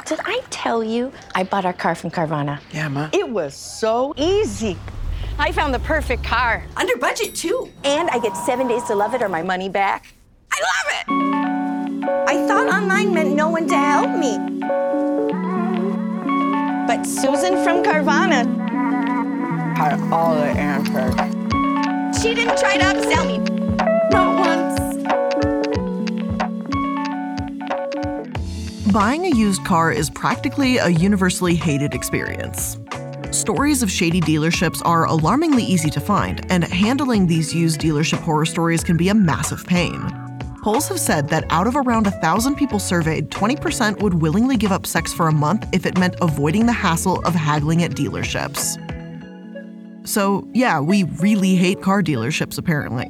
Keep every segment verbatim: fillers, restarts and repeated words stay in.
Did I tell you I bought our car from Carvana? Yeah, Ma. It was so easy. I found the perfect car. Under budget, too. And I get seven days to love it or my money back. I love it! I thought online meant no one to help me. But Susan from Carvana Had all the answers. She didn't try to upsell me. Not once. Buying a used car is practically a universally hated experience. Stories of shady dealerships are alarmingly easy to find, and handling these used dealership horror stories can be a massive pain. Polls have said that out of around one thousand people surveyed, twenty percent would willingly give up sex for a month if it meant avoiding the hassle of haggling at dealerships. So yeah, we really hate car dealerships apparently.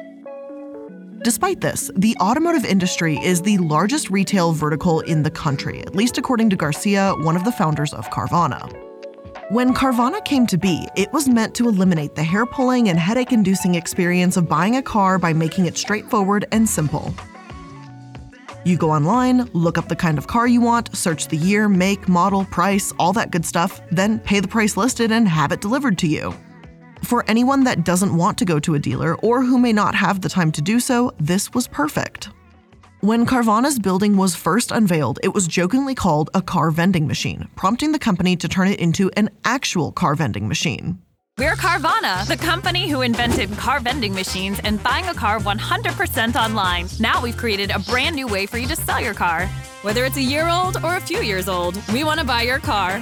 Despite this, the automotive industry is the largest retail vertical in the country, at least according to Garcia, one of the founders of Carvana. When Carvana came to be, it was meant to eliminate the hair-pulling and headache-inducing experience of buying a car by making it straightforward and simple. You go online, look up the kind of car you want, search the year, make, model, price, all that good stuff, then pay the price listed and have it delivered to you. For anyone that doesn't want to go to a dealer or who may not have the time to do so, this was perfect. When Carvana's building was first unveiled, it was jokingly called a car vending machine, prompting the company to turn it into an actual car vending machine. We're Carvana, the company who invented car vending machines and buying a car one hundred percent online. Now we've created a brand new way for you to sell your car. Whether it's a year old or a few years old, we want to buy your car.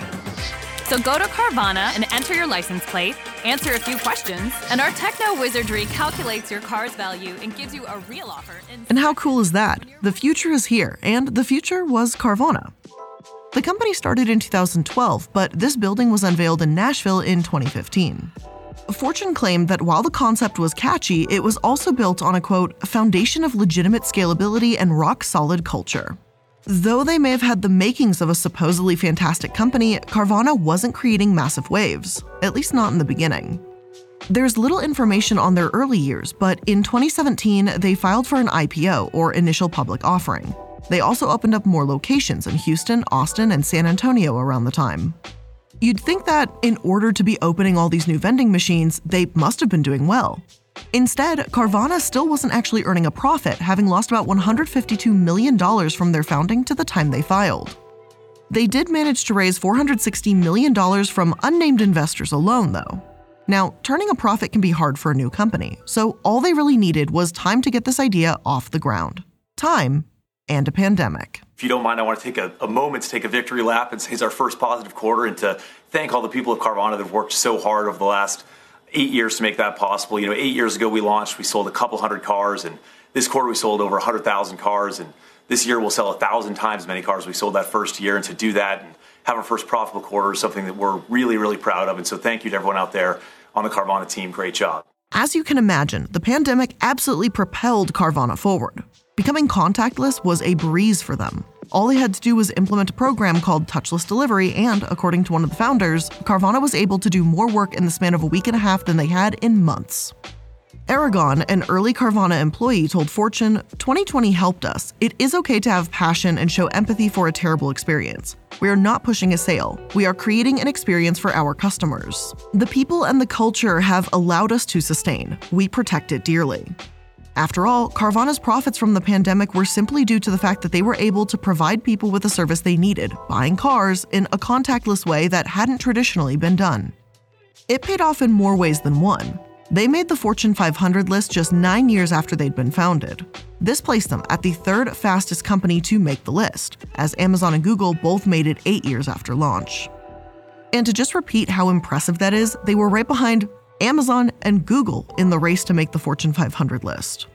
So go to Carvana and enter your license plate, answer a few questions, and our techno wizardry calculates your car's value and gives you a real offer. And how cool is that? The future is here, and the future was Carvana. The company started in two thousand twelve, but this building was unveiled in Nashville in twenty fifteen. Fortune claimed that while the concept was catchy, it was also built on a, quote, foundation of legitimate scalability and rock-solid culture. Though they may have had the makings of a supposedly fantastic company, Carvana wasn't creating massive waves, at least not in the beginning. There's little information on their early years, but in twenty seventeen, they filed for an I P O, or initial public offering. They also opened up more locations in Houston, Austin, and San Antonio around the time. You'd think that in order to be opening all these new vending machines, they must have been doing well. Instead, Carvana still wasn't actually earning a profit, having lost about one hundred fifty-two million dollars from their founding to the time they filed. They did manage to raise four hundred sixty million dollars from unnamed investors alone, though. Now, turning a profit can be hard for a new company, so all they really needed was time to get this idea off the ground. Time and a pandemic. If you don't mind, I want to take a, a moment to take a victory lap and say it's our first positive quarter, and to thank all the people of Carvana that have worked so hard over the last eight years to make that possible. You know, eight years ago we launched, we sold a couple hundred cars, and this quarter we sold over one hundred thousand cars, and this year we'll sell a thousand times as many cars as we sold that first year. And to do that and have our first profitable quarter is something that we're really, really proud of. And so thank you to everyone out there on the Carvana team. Great job. As you can imagine, the pandemic absolutely propelled Carvana forward. Becoming contactless was a breeze for them. All they had to do was implement a program called touchless delivery, and according to one of the founders, Carvana was able to do more work in the span of a week and a half than they had in months. Aragon, an early Carvana employee, told Fortune, twenty twenty helped us. It is okay to have passion and show empathy for a terrible experience. We are not pushing a sale. We are creating an experience for our customers. The people and the culture have allowed us to sustain. We protect it dearly. After all, Carvana's profits from the pandemic were simply due to the fact that they were able to provide people with a service they needed, buying cars, in a contactless way that hadn't traditionally been done. It paid off in more ways than one. They made the Fortune five hundred list just nine years after they'd been founded. This placed them at the third fastest company to make the list, as Amazon and Google both made it eight years after launch. And to just repeat how impressive that is, they were right behind Amazon and Google in the race to make the Fortune five hundred list.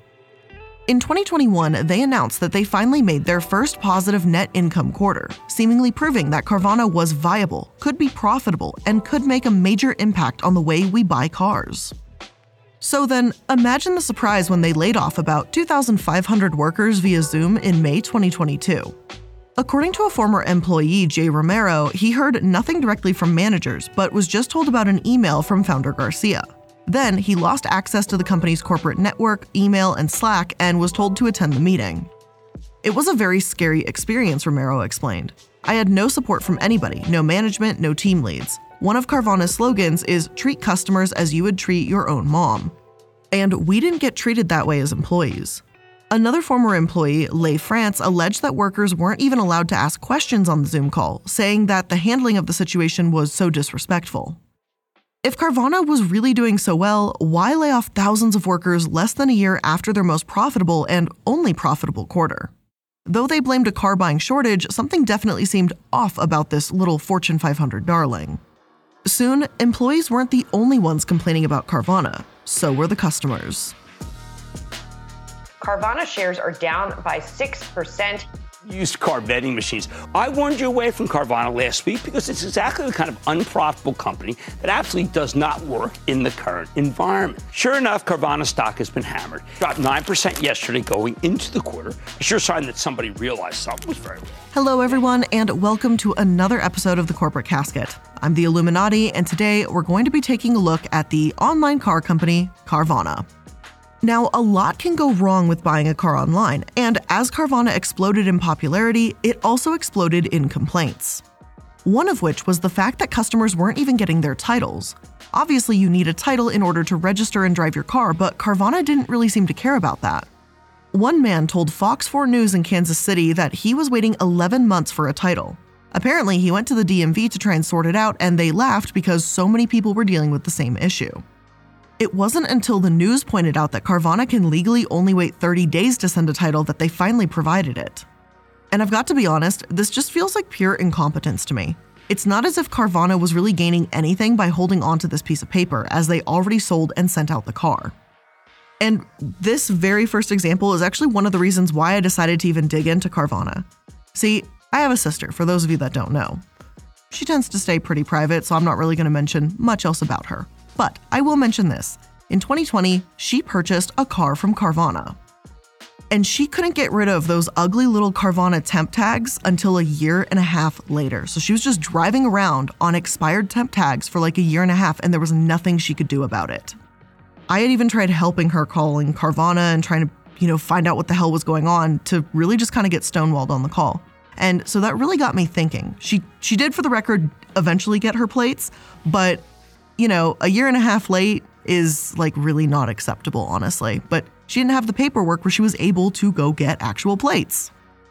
In twenty twenty-one, they announced that they finally made their first positive net income quarter, seemingly proving that Carvana was viable, could be profitable, and could make a major impact on the way we buy cars. So then, imagine the surprise when they laid off about two thousand five hundred workers via Zoom in May twenty twenty-two. According to a former employee, Jay Romero, he heard nothing directly from managers, but was just told about an email from founder Garcia. Then he lost access to the company's corporate network, email, and Slack, and was told to attend the meeting. It was a very scary experience, Romero explained. I had no support from anybody, no management, no team leads. One of Carvana's slogans is treat customers as you would treat your own mom. And we didn't get treated that way as employees. Another former employee, Leigh France, alleged that workers weren't even allowed to ask questions on the Zoom call, saying that the handling of the situation was so disrespectful. If Carvana was really doing so well, why lay off thousands of workers less than a year after their most profitable and only profitable quarter? Though they blamed a car buying shortage, something definitely seemed off about this little Fortune five hundred darling. Soon, employees weren't the only ones complaining about Carvana, so were the customers. Carvana shares are down by six percent. Used car vending machines. I warned you away from Carvana last week because it's exactly the kind of unprofitable company that absolutely does not work in the current environment. Sure enough, Carvana stock has been hammered. Dropped nine percent yesterday going into the quarter. A sure sign that somebody realized something was very wrong. Hello, everyone, and welcome to another episode of The Corporate Casket. I'm the Illuminati, and today we're going to be taking a look at the online car company, Carvana. Now, a lot can go wrong with buying a car online, and as Carvana exploded in popularity, it also exploded in complaints. One of which was the fact that customers weren't even getting their titles. Obviously, you need a title in order to register and drive your car, but Carvana didn't really seem to care about that. One man told Fox four News in Kansas City that he was waiting eleven months for a title. Apparently, he went to the D M V to try and sort it out, and they laughed because so many people were dealing with the same issue. It wasn't until the news pointed out that Carvana can legally only wait thirty days to send a title that they finally provided it. And I've got to be honest, this just feels like pure incompetence to me. It's not as if Carvana was really gaining anything by holding onto this piece of paper, as they already sold and sent out the car. And this very first example is actually one of the reasons why I decided to even dig into Carvana. See, I have a sister, for those of you that don't know. She tends to stay pretty private, so I'm not really going to mention much else about her. But I will mention this. In twenty twenty, she purchased a car from Carvana. And she couldn't get rid of those ugly little Carvana temp tags until a year and a half later. So she was just driving around on expired temp tags for like a year and a half, and there was nothing she could do about it. I had even tried helping her, calling Carvana and trying to, you know, find out what the hell was going on, to really just kind of get stonewalled on the call. And so that really got me thinking. She she did, for the record, eventually get her plates, but you know, a year and a half late is like really not acceptable, honestly. But she didn't have the paperwork where she was able to go get actual plates.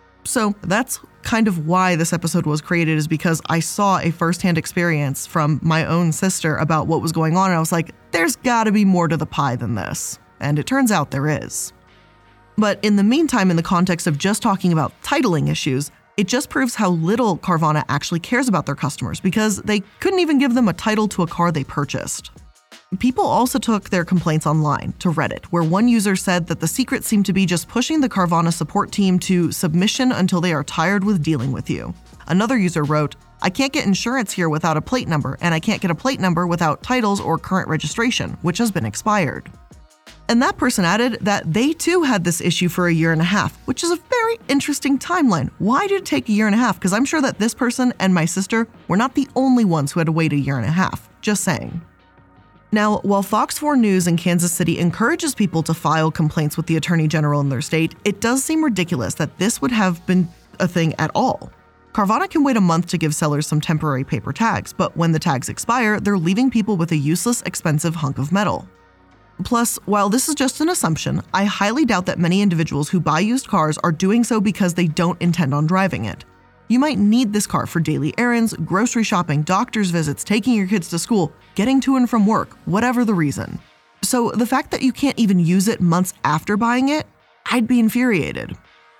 So that's kind of why this episode was created, is because I saw a firsthand experience from my own sister about what was going on. And I was like, there's gotta be more to the pie than this. And it turns out there is. But in the meantime, in the context of just talking about titling issues, it just proves how little Carvana actually cares about their customers, because they couldn't even give them a title to a car they purchased. People also took their complaints online to Reddit, where one user said that the secret seemed to be just pushing the Carvana support team to submission until they are tired with dealing with you. Another user wrote, "I can't get insurance here without a plate number, and I can't get a plate number without titles or current registration, which has been expired." And that person added that they too had this issue for a year and a half, which is a very interesting timeline. Why did it take a year and a half? Because I'm sure that this person and my sister were not the only ones who had to wait a year and a half. Just saying. Now, while Fox four News in Kansas City encourages people to file complaints with the Attorney General in their state, it does seem ridiculous that this would have been a thing at all. Carvana can wait a month to give sellers some temporary paper tags, but when the tags expire, they're leaving people with a useless, expensive hunk of metal. Plus, while this is just an assumption, I highly doubt that many individuals who buy used cars are doing so because they don't intend on driving it. You might need this car for daily errands, grocery shopping, doctor's visits, taking your kids to school, getting to and from work, whatever the reason. So the fact that you can't even use it months after buying it, I'd be infuriated.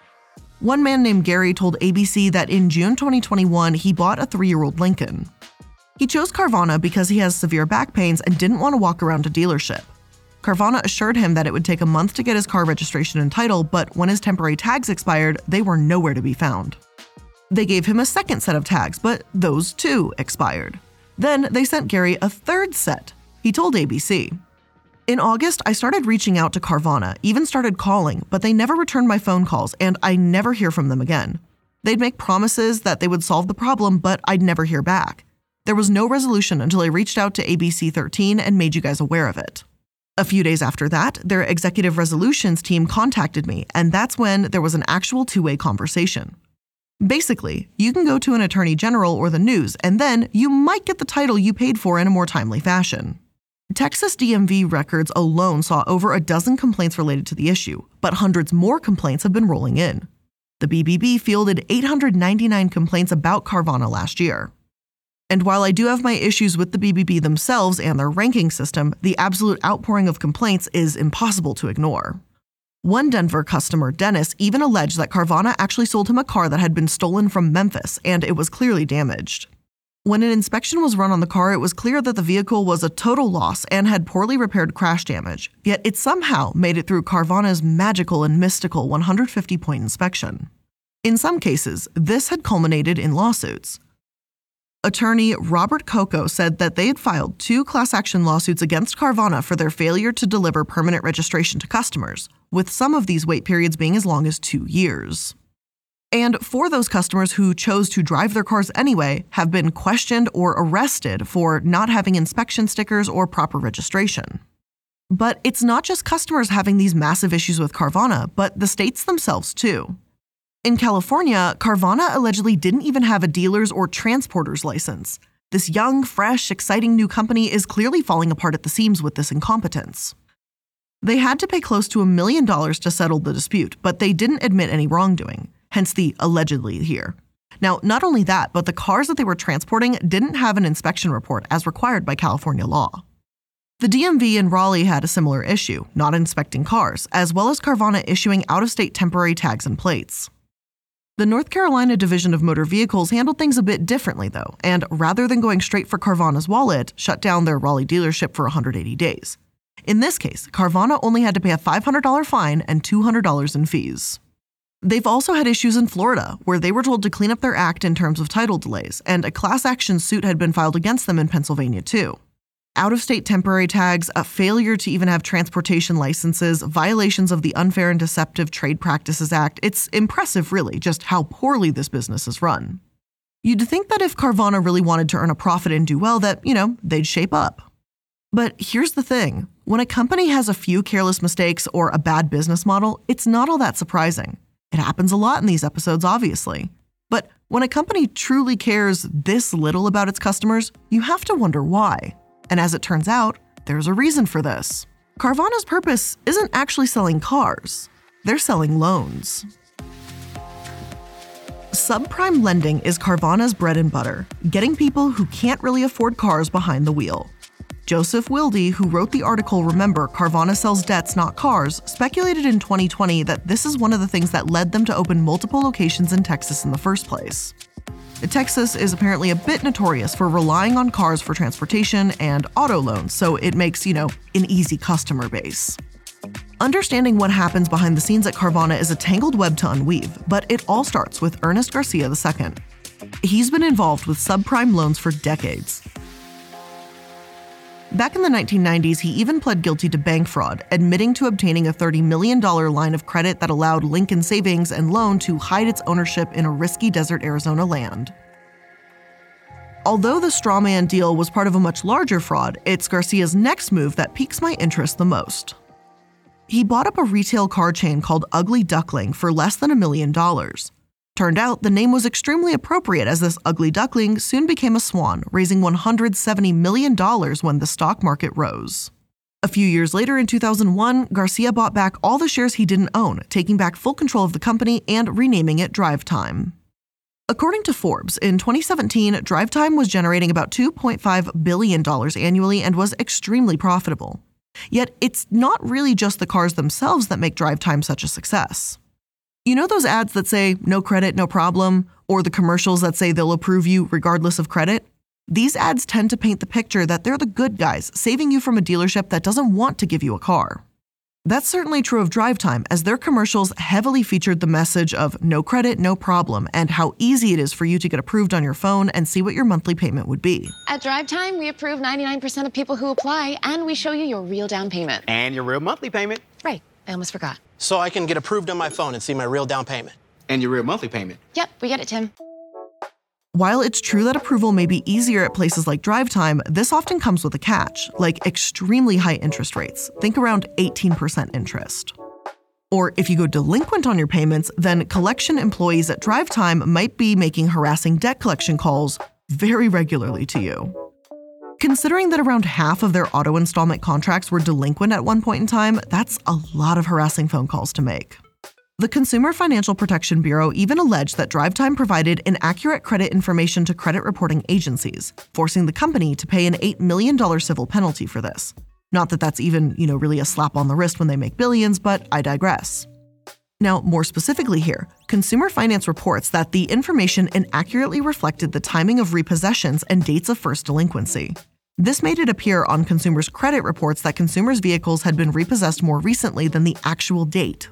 One man named Gary told A B C that in June twenty twenty-one, he bought a three-year-old Lincoln. He chose Carvana because he has severe back pains and didn't want to walk around a dealership. Carvana assured him that it would take a month to get his car registration and title, but when his temporary tags expired, they were nowhere to be found. They gave him a second set of tags, but those too expired. Then they sent Gary a third set. He told A B C. In August, I started reaching out to Carvana, even started calling, but they never returned my phone calls, and I never hear from them again. They'd make promises that they would solve the problem, but I'd never hear back. There was no resolution until I reached out to A B C thirteen and made you guys aware of it. A few days after that, their executive resolutions team contacted me, and that's when there was an actual two-way conversation. Basically, you can go to an attorney general or the news, and then you might get the title you paid for in a more timely fashion. Texas D M V records alone saw over a dozen complaints related to the issue, but hundreds more complaints have been rolling in. The B B B fielded eight hundred ninety-nine complaints about Carvana last year. And while I do have my issues with the B B B themselves and their ranking system, the absolute outpouring of complaints is impossible to ignore. One Denver customer, Dennis, even alleged that Carvana actually sold him a car that had been stolen from Memphis, and it was clearly damaged. When an inspection was run on the car, it was clear that the vehicle was a total loss and had poorly repaired crash damage, yet it somehow made it through Carvana's magical and mystical one hundred fifty point inspection. In some cases, this had culminated in lawsuits. Attorney Robert Coco said that they had filed two class action lawsuits against Carvana for their failure to deliver permanent registration to customers, with some of these wait periods being as long as two years. And for those customers who chose to drive their cars anyway, have been questioned or arrested for not having inspection stickers or proper registration. But it's not just customers having these massive issues with Carvana, but the states themselves too. In California, Carvana allegedly didn't even have a dealer's or transporter's license. This young, fresh, exciting new company is clearly falling apart at the seams with this incompetence. They had to pay close to a million dollars to settle the dispute, but they didn't admit any wrongdoing. Hence the allegedly here. Now, not only that, but the cars that they were transporting didn't have an inspection report as required by California law. The D M V in Raleigh had a similar issue, not inspecting cars, as well as Carvana issuing out-of-state temporary tags and plates. The North Carolina Division of Motor Vehicles handled things a bit differently, though, and rather than going straight for Carvana's wallet, shut down their Raleigh dealership for one hundred eighty days. In this case, Carvana only had to pay a five hundred dollars fine and two hundred dollars in fees. They've also had issues in Florida, where they were told to clean up their act in terms of title delays, and a class action suit had been filed against them in Pennsylvania too. Out-of-state temporary tags, a failure to even have transportation licenses, violations of the Unfair and Deceptive Trade Practices Act. It's impressive, really, just how poorly this business is run. You'd think that if Carvana really wanted to earn a profit and do well, that, you know, they'd shape up. But here's the thing. When a company has a few careless mistakes or a bad business model, it's not all that surprising. It happens a lot in these episodes, obviously. But when a company truly cares this little about its customers, you have to wonder why. And as it turns out, there's a reason for this. Carvana's purpose isn't actually selling cars. They're selling loans. Subprime lending is Carvana's bread and butter, getting people who can't really afford cars behind the wheel. Joseph Wilde, who wrote the article Remember, Carvana Sells Debts, Not Cars, speculated in twenty twenty that this is one of the things that led them to open multiple locations in Texas in the first place. Texas is apparently a bit notorious for relying on cars for transportation and auto loans, so it makes, you know, an easy customer base. Understanding what happens behind the scenes at Carvana is a tangled web to unweave, but it all starts with Ernest Garcia the Second. He's been involved with subprime loans for decades. Back in the nineteen nineties, he even pled guilty to bank fraud, admitting to obtaining a thirty million dollars line of credit that allowed Lincoln Savings and Loan to hide its ownership in a risky desert Arizona land. Although the strawman deal was part of a much larger fraud, it's Garcia's next move that piques my interest the most. He bought up a retail car chain called Ugly Duckling for less than a million dollars. Turned out the name was extremely appropriate, as this ugly duckling soon became a swan, raising one hundred seventy million dollars when the stock market rose. A few years later, in two thousand one, Garcia bought back all the shares he didn't own, taking back full control of the company and renaming it DriveTime. According to Forbes, in twenty seventeen, DriveTime was generating about two point five billion dollars annually and was extremely profitable. Yet it's not really just the cars themselves that make DriveTime such a success. You know those ads that say, no credit, no problem, or the commercials that say they'll approve you regardless of credit? These ads tend to paint the picture that they're the good guys, saving you from a dealership that doesn't want to give you a car. That's certainly true of DriveTime, as their commercials heavily featured the message of no credit, no problem, and how easy it is for you to get approved on your phone and see what your monthly payment would be. At DriveTime, we approve ninety-nine percent of people who apply, and we show you your real down payment. And your real monthly payment. Right. I almost forgot. So I can get approved on my phone and see my real down payment. And your real monthly payment. Yep, we get it, Tim. While it's true that approval may be easier at places like DriveTime, this often comes with a catch, like extremely high interest rates. Think around eighteen percent interest. Or if you go delinquent on your payments, then collection employees at DriveTime might be making harassing debt collection calls very regularly to you. Considering that around half of their auto installment contracts were delinquent at one point in time, that's a lot of harassing phone calls to make. The Consumer Financial Protection Bureau even alleged that DriveTime provided inaccurate credit information to credit reporting agencies, forcing the company to pay an eight million dollars civil penalty for this. Not that that's even, you know, really a slap on the wrist when they make billions, but I digress. Now, more specifically here, Consumer Finance reports that the information inaccurately reflected the timing of repossessions and dates of first delinquency. This made it appear on consumers' credit reports that consumers' vehicles had been repossessed more recently than the actual date.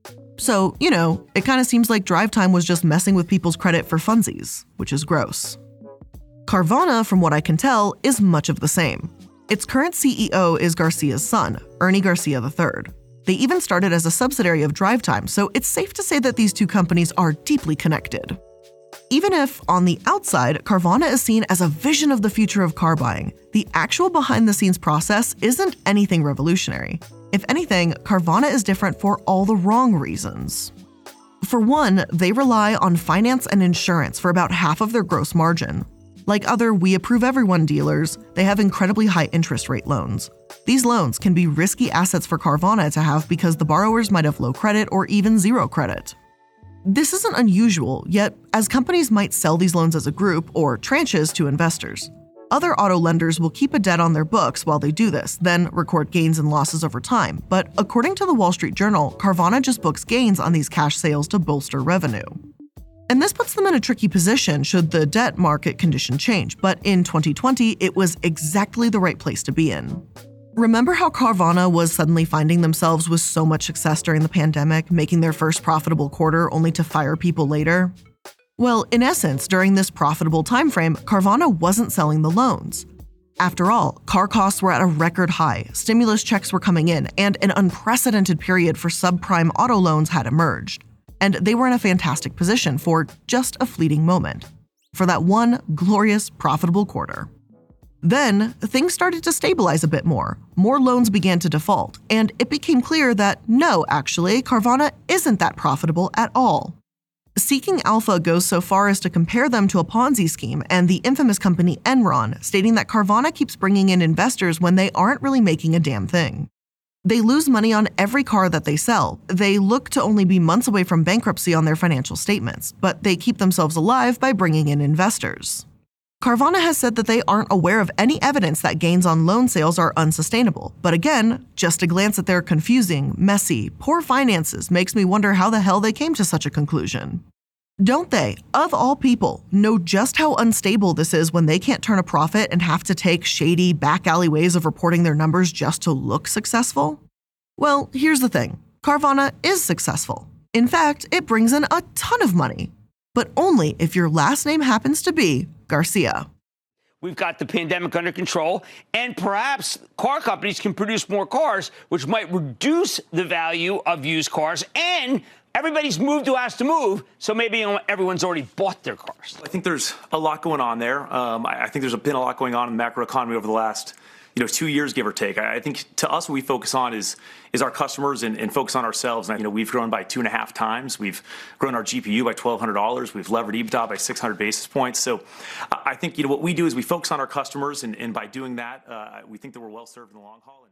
So, you know, it kind of seems like DriveTime was just messing with people's credit for funsies, which is gross. Carvana, from what I can tell, is much of the same. Its current C E O is Garcia's son, Ernie Garcia the third. They even started as a subsidiary of DriveTime, so it's safe to say that these two companies are deeply connected. Even if, on the outside, Carvana is seen as a vision of the future of car buying, the actual behind-the-scenes process isn't anything revolutionary. If anything, Carvana is different for all the wrong reasons. For one, they rely on finance and insurance for about half of their gross margin. Like other We Approve Everyone dealers, they have incredibly high interest rate loans. These loans can be risky assets for Carvana to have because the borrowers might have low credit or even zero credit. This isn't unusual, yet as companies might sell these loans as a group or tranches to investors. Other auto lenders will keep a debt on their books while they do this, then record gains and losses over time. But according to the Wall Street Journal, Carvana just books gains on these cash sales to bolster revenue. And this puts them in a tricky position should the debt market condition change, but in twenty twenty, it was exactly the right place to be in. Remember how Carvana was suddenly finding themselves with so much success during the pandemic, making their first profitable quarter only to fire people later? Well, in essence, during this profitable timeframe, Carvana wasn't selling the loans. After all, car costs were at a record high, stimulus checks were coming in, and an unprecedented period for subprime auto loans had emerged. And they were in a fantastic position for just a fleeting moment, for that one glorious, profitable quarter. Then, things started to stabilize a bit more. More loans began to default, and it became clear that no, actually, Carvana isn't that profitable at all. Seeking Alpha goes so far as to compare them to a Ponzi scheme and the infamous company Enron, stating that Carvana keeps bringing in investors when they aren't really making a damn thing. They lose money on every car that they sell. They look to only be months away from bankruptcy on their financial statements, but they keep themselves alive by bringing in investors. Carvana has said that they aren't aware of any evidence that gains on loan sales are unsustainable. But again, just a glance at their confusing, messy, poor finances makes me wonder how the hell they came to such a conclusion. Don't they, of all people, know just how unstable this is when they can't turn a profit and have to take shady, back alley ways of reporting their numbers just to look successful? Well, here's the thing. Carvana is successful. In fact, it brings in a ton of money. But only if your last name happens to be Garcia. We've got the pandemic under control, and perhaps car companies can produce more cars, which might reduce the value of used cars, and everybody's moved who has to move, so maybe everyone's already bought their cars. I think there's a lot going on there. Um, I, I think there's been a lot going on in the macroeconomy over the last, you know, two years, give or take. I, I think to us, what we focus on is is our customers and, and focus on ourselves. And, you know, we've grown by two and a half times. We've grown our G P U by twelve hundred dollars. We've levered EBITDA by six hundred basis points. So uh, I think, you know, what we do is we focus on our customers, and, and by doing that, uh, we think that we're well served in the long haul.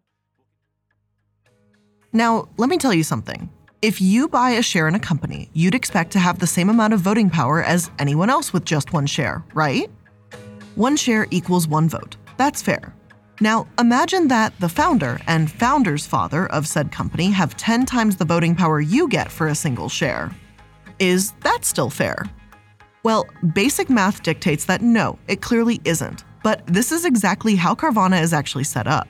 Now, let me tell you something. If you buy a share in a company, you'd expect to have the same amount of voting power as anyone else with just one share, right? One share equals one vote. That's fair. Now, imagine that the founder and founder's father of said company have ten times the voting power you get for a single share. Is that still fair? Well, basic math dictates that no, it clearly isn't. But this is exactly how Carvana is actually set up.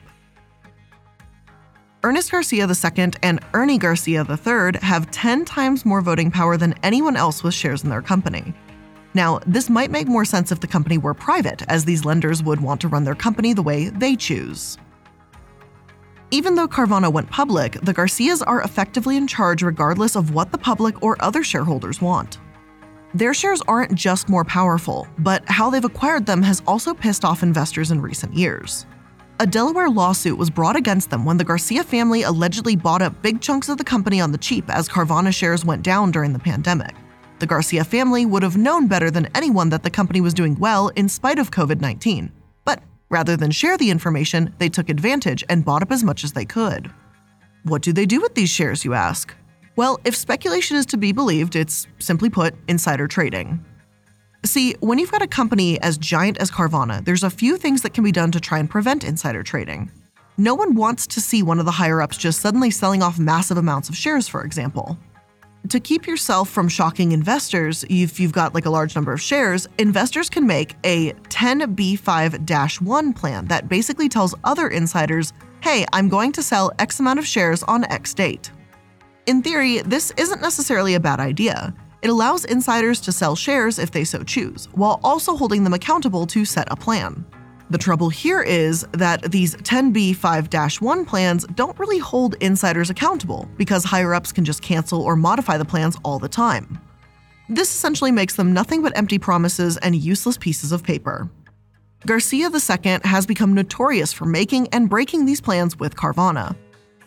Ernest Garcia the second and Ernie Garcia the third have ten times more voting power than anyone else with shares in their company. Now, this might make more sense if the company were private, as these lenders would want to run their company the way they choose. Even though Carvana went public, the Garcias are effectively in charge regardless of what the public or other shareholders want. Their shares aren't just more powerful, but how they've acquired them has also pissed off investors in recent years. A Delaware lawsuit was brought against them when the Garcia family allegedly bought up big chunks of the company on the cheap as Carvana shares went down during the pandemic. The Garcia family would have known better than anyone that the company was doing well in spite of covid nineteen. But rather than share the information, they took advantage and bought up as much as they could. What do they do with these shares, you ask? Well, if speculation is to be believed, it's, simply put, insider trading. See, when you've got a company as giant as Carvana, there's a few things that can be done to try and prevent insider trading. No one wants to see one of the higher-ups just suddenly selling off massive amounts of shares, for example. To keep yourself from shocking investors, if you've got like a large number of shares, investors can make a ten B five dash one plan that basically tells other insiders, hey, I'm going to sell X amount of shares on X date. In theory, this isn't necessarily a bad idea. It allows insiders to sell shares if they so choose, while also holding them accountable to set a plan. The trouble here is that these ten B five dash one plans don't really hold insiders accountable because higher-ups can just cancel or modify the plans all the time. This essentially makes them nothing but empty promises and useless pieces of paper. Garcia the Second has become notorious for making and breaking these plans with Carvana.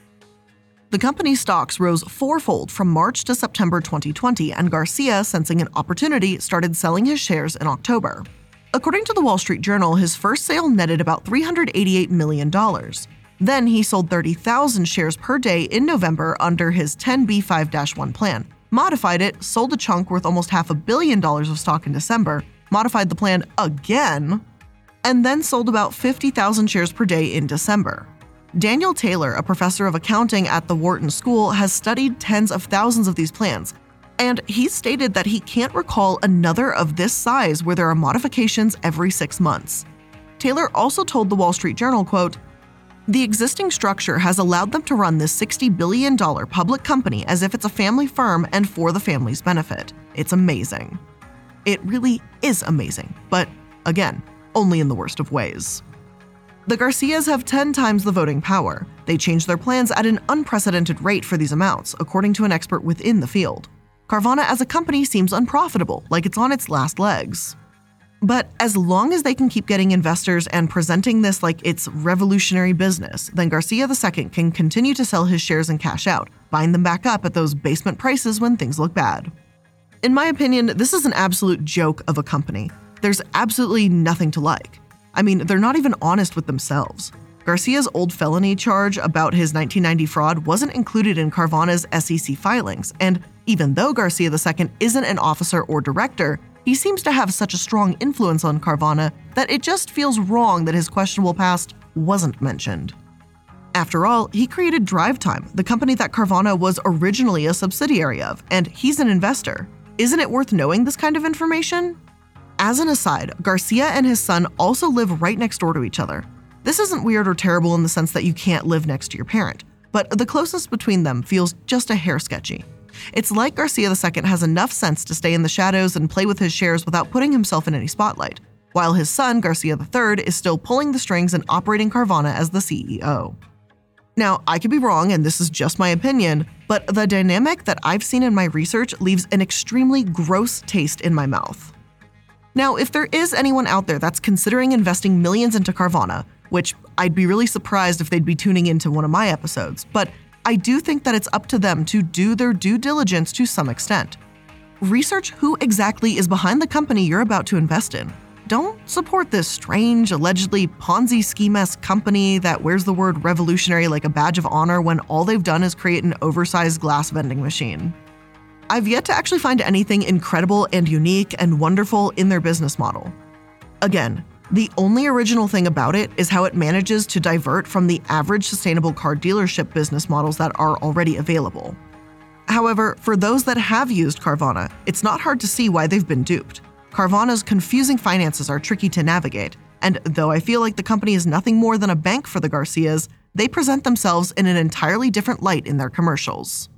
The company's stocks rose fourfold from March to September twenty twenty, and Garcia, sensing an opportunity, started selling his shares in October. According to the Wall Street Journal, his first sale netted about three hundred eighty-eight million dollars. Then he sold thirty thousand shares per day in November under his ten B five dash one plan, modified it, sold a chunk worth almost half a billion dollars of stock in December, modified the plan again, and then sold about fifty thousand shares per day in December. Daniel Taylor, a professor of accounting at the Wharton School, has studied tens of thousands of these plans, and he stated that he can't recall another of this size where there are modifications every six months. Taylor also told the Wall Street Journal, quote, "The existing structure has allowed them to run this sixty billion dollars public company as if it's a family firm and for the family's benefit. It's amazing." It really is amazing, but again, only in the worst of ways. The Garcias have ten times the voting power. They change their plans at an unprecedented rate for these amounts, according to an expert within the field. Carvana as a company seems unprofitable, like it's on its last legs. But as long as they can keep getting investors and presenting this like it's revolutionary business, then Garcia the Second can continue to sell his shares and cash out, buying them back up at those basement prices when things look bad. In my opinion, this is an absolute joke of a company. There's absolutely nothing to like. I mean, they're not even honest with themselves. Garcia's old felony charge about his nineteen ninety fraud wasn't included in Carvana's S E C filings, and even though Garcia the Second isn't an officer or director, he seems to have such a strong influence on Carvana that it just feels wrong that his questionable past wasn't mentioned. After all, he created DriveTime, the company that Carvana was originally a subsidiary of, and he's an investor. Isn't it worth knowing this kind of information? As an aside, Garcia and his son also live right next door to each other. This isn't weird or terrible in the sense that you can't live next to your parent, but the closeness between them feels just a hair sketchy. It's like Garcia the Second has enough sense to stay in the shadows and play with his shares without putting himself in any spotlight, while his son, Garcia the Third, is still pulling the strings and operating Carvana as the C E O. Now, I could be wrong, and this is just my opinion, but the dynamic that I've seen in my research leaves an extremely gross taste in my mouth. Now, if there is anyone out there that's considering investing millions into Carvana, which I'd be really surprised if they'd be tuning into one of my episodes, but I do think that it's up to them to do their due diligence to some extent. Research who exactly is behind the company you're about to invest in. Don't support this strange, allegedly Ponzi scheme-esque company that wears the word revolutionary like a badge of honor when all they've done is create an oversized glass vending machine. I've yet to actually find anything incredible and unique and wonderful in their business model. Again, the only original thing about it is how it manages to divert from the average sustainable car dealership business models that are already available. However, for those that have used Carvana, it's not hard to see why they've been duped. Carvana's confusing finances are tricky to navigate, and though I feel like the company is nothing more than a bank for the Garcias, they present themselves in an entirely different light in their commercials.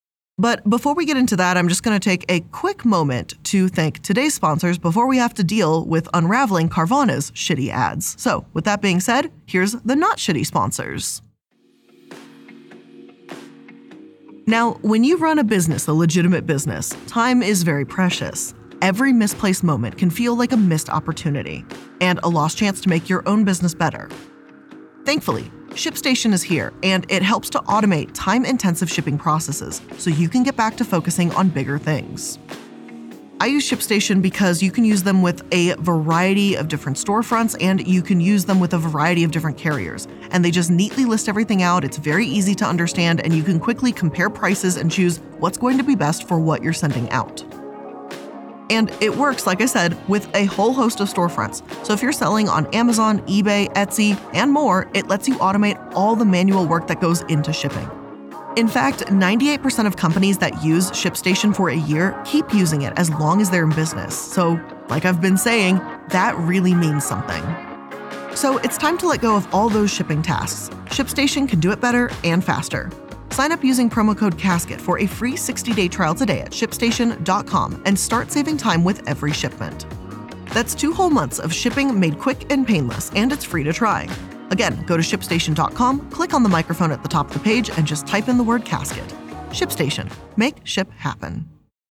But before we get into that, I'm just going to take a quick moment to thank today's sponsors before we have to deal with unraveling Carvana's shitty ads. So with that being said, here's the not shitty sponsors. Now, when you run a business, a legitimate business, time is very precious. Every misplaced moment can feel like a missed opportunity and a lost chance to make your own business better. Thankfully, ShipStation is here, and it helps to automate time-intensive shipping processes so you can get back to focusing on bigger things. I use ShipStation because you can use them with a variety of different storefronts, and you can use them with a variety of different carriers. And they just neatly list everything out. It's very easy to understand, and you can quickly compare prices and choose what's going to be best for what you're sending out. And it works, like I said, with a whole host of storefronts. So if you're selling on Amazon, eBay, Etsy, and more, it lets you automate all the manual work that goes into shipping. In fact, ninety-eight percent of companies that use ShipStation for a year keep using it as long as they're in business. So, like I've been saying, that really means something. So it's time to let go of all those shipping tasks. ShipStation can do it better and faster. Sign up using promo code CASKET for a free sixty-day trial today at ShipStation dot com and start saving time with every shipment. That's two whole months of shipping made quick and painless, and it's free to try. Again, go to ShipStation dot com, click on the microphone at the top of the page, and just type in the word CASKET. ShipStation. Make ship happen.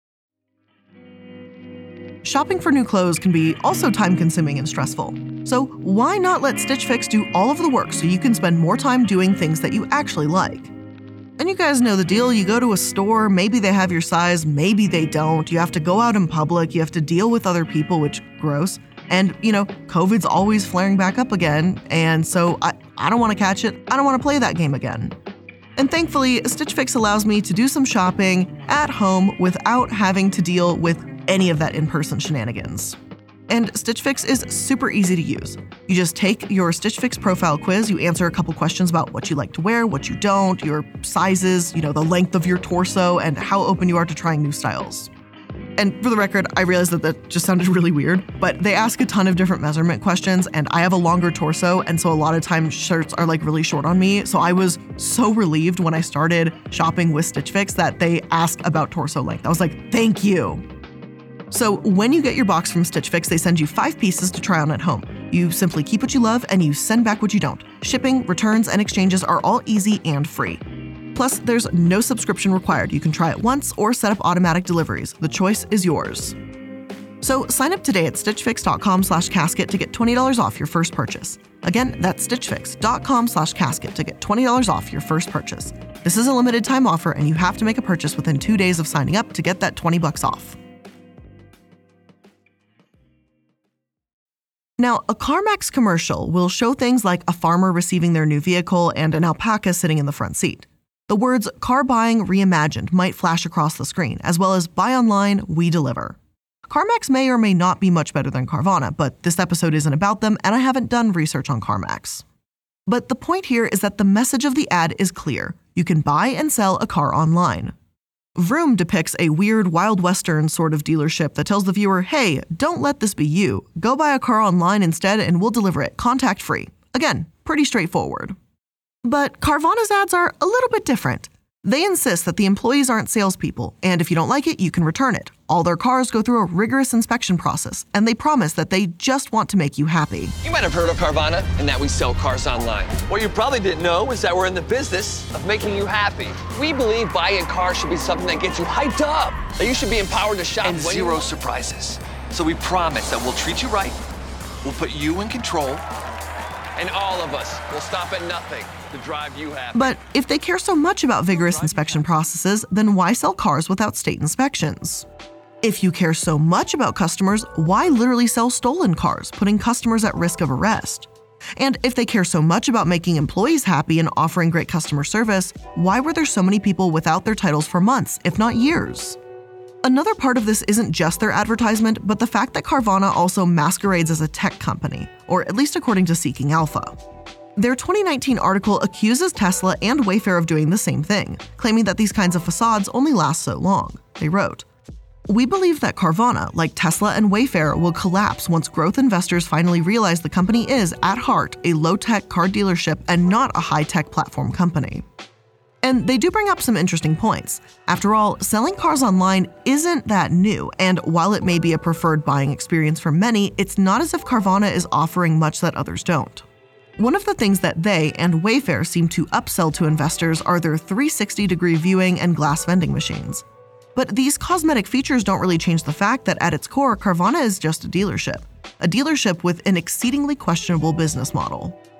Shopping for new clothes can be also time-consuming and stressful. So why not let Stitch Fix do all of the work so you can spend more time doing things that you actually like? And you guys know the deal. You go to a store, maybe they have your size, maybe they don't. You have to go out in public, you have to deal with other people, which gross. And, you know, COVID's always flaring back up again, and so I, I don't want to catch it. I don't want to play that game again. And thankfully, Stitch Fix allows me to do some shopping at home without having to deal with any of that in-person shenanigans. And Stitch Fix is super easy to use. You just take your Stitch Fix profile quiz, you answer a couple questions about what you like to wear, what you don't, your sizes, you know, the length of your torso, and how open you are to trying new styles. And for the record, I realized that that just sounded really weird, but they ask a ton of different measurement questions, and I have a longer torso, and so a lot of times shirts are like really short on me. So I was so relieved when I started shopping with Stitch Fix that they asked about torso length. I was like, thank you. So when you get your box from Stitch Fix, they send you five pieces to try on at home. You simply keep what you love and you send back what you don't. Shipping, returns, and exchanges are all easy and free. Plus, there's no subscription required. You can try it once or set up automatic deliveries. The choice is yours. So sign up today at Stitch Fix dot com slash casket to get twenty dollars off your first purchase. Again, that's Stitch Fix dot com slash casket to get twenty dollars off your first purchase. This is a limited time offer, and you have to make a purchase within two days of signing up to get that twenty bucks off. Now, a CarMax commercial will show things like a farmer receiving their new vehicle and an alpaca sitting in the front seat. The words "car buying reimagined" might flash across the screen, as well as "buy online, we deliver." CarMax may or may not be much better than Carvana, but this episode isn't about them, and I haven't done research on CarMax. But the point here is that the message of the ad is clear. You can buy and sell a car online. Vroom depicts a weird Wild Western sort of dealership that tells the viewer, hey, don't let this be you. Go buy a car online instead and we'll deliver it contact-free. Again, pretty straightforward. But Carvana's ads are a little bit different. They insist that the employees aren't salespeople, and if you don't like it, you can return it. All their cars go through a rigorous inspection process, and they promise that they just want to make you happy. You might have heard of Carvana and that we sell cars online. What you probably didn't know is that we're in the business of making you happy. We believe buying cars should be something that gets you hyped up, that you should be empowered to shop. And zero you... surprises. So we promise that we'll treat you right, we'll put you in control, and all of us will stop at nothing to drive you happy. But if they care so much about vigorous inspection processes, then why sell cars without state inspections? If you care so much about customers, why literally sell stolen cars, putting customers at risk of arrest? And if they care so much about making employees happy and offering great customer service, why were there so many people without their titles for months, if not years? Another part of this isn't just their advertisement, but the fact that Carvana also masquerades as a tech company, or at least according to Seeking Alpha. Their twenty nineteen article accuses Tesla and Wayfair of doing the same thing, claiming that these kinds of facades only last so long. They wrote, "We believe that Carvana, like Tesla and Wayfair, will collapse once growth investors finally realize the company is, at heart, a low-tech car dealership and not a high-tech platform company." And they do bring up some interesting points. After all, selling cars online isn't that new, and while it may be a preferred buying experience for many, it's not as if Carvana is offering much that others don't. One of the things that they and Wayfair seem to upsell to investors are their three sixty degree viewing and glass vending machines. But these cosmetic features don't really change the fact that at its core, Carvana is just a dealership. A dealership with an exceedingly questionable business model.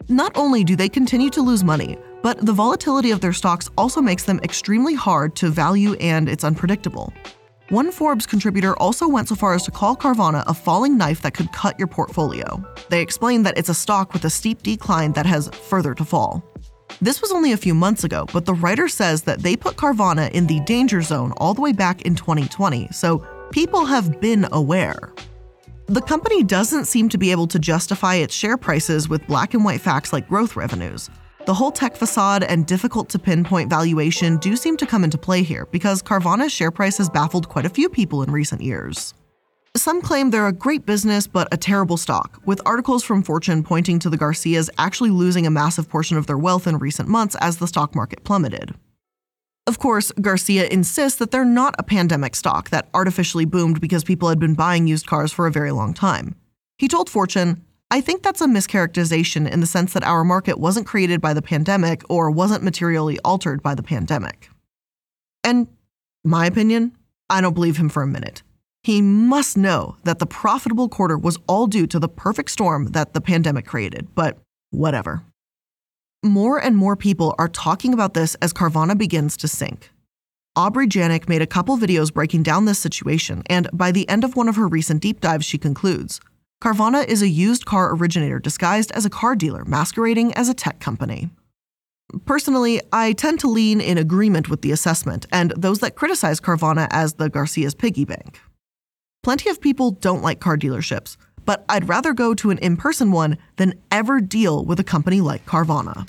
Not only do they continue to lose money, but the volatility of their stocks also makes them extremely hard to value and it's unpredictable. One Forbes contributor also went so far as to call Carvana a falling knife that could cut your portfolio. They explained that it's a stock with a steep decline that has further to fall. This was only a few months ago, but the writer says that they put Carvana in the danger zone all the way back in twenty twenty, so people have been aware. The company doesn't seem to be able to justify its share prices with black and white facts like growth revenues. The whole tech facade and difficult to pinpoint valuation do seem to come into play here because Carvana's share price has baffled quite a few people in recent years. Some claim they're a great business but a terrible stock, with articles from Fortune pointing to the Garcias actually losing a massive portion of their wealth in recent months as the stock market plummeted. Of course, Garcia insists that they're not a pandemic stock that artificially boomed because people had been buying used cars for a very long time. He told Fortune, "I think that's a mischaracterization in the sense that our market wasn't created by the pandemic or wasn't materially altered by the pandemic." And my opinion, I don't believe him for a minute. He must know that the profitable quarter was all due to the perfect storm that the pandemic created, but whatever. More and more people are talking about this as Carvana begins to sink. Aubrey Janik made a couple videos breaking down this situation, and by the end of one of her recent deep dives, she concludes, Carvana is a used car originator disguised as a car dealer masquerading as a tech company. Personally, I tend to lean in agreement with the assessment and those that criticize Carvana as the Garcia's piggy bank. Plenty of people don't like car dealerships, but I'd rather go to an in-person one than ever deal with a company like Carvana.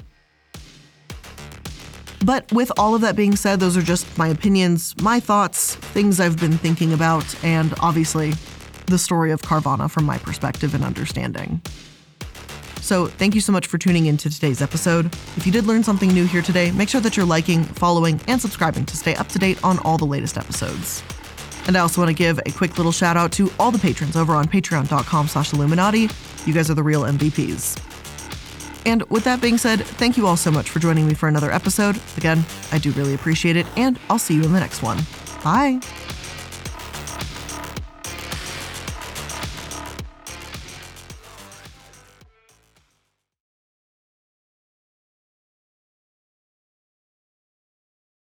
But with all of that being said, those are just my opinions, my thoughts, things I've been thinking about, and obviously the story of Carvana from my perspective and understanding. So thank you so much for tuning in to today's episode. If you did learn something new here today, make sure that you're liking, following, and subscribing to stay up to date on all the latest episodes. And I also want to give a quick little shout out to all the patrons over on patreon.com slash Illuminati. You guys are the real M V Ps. And with that being said, thank you all so much for joining me for another episode. Again, I do really appreciate it, and I'll see you in the next one. Bye.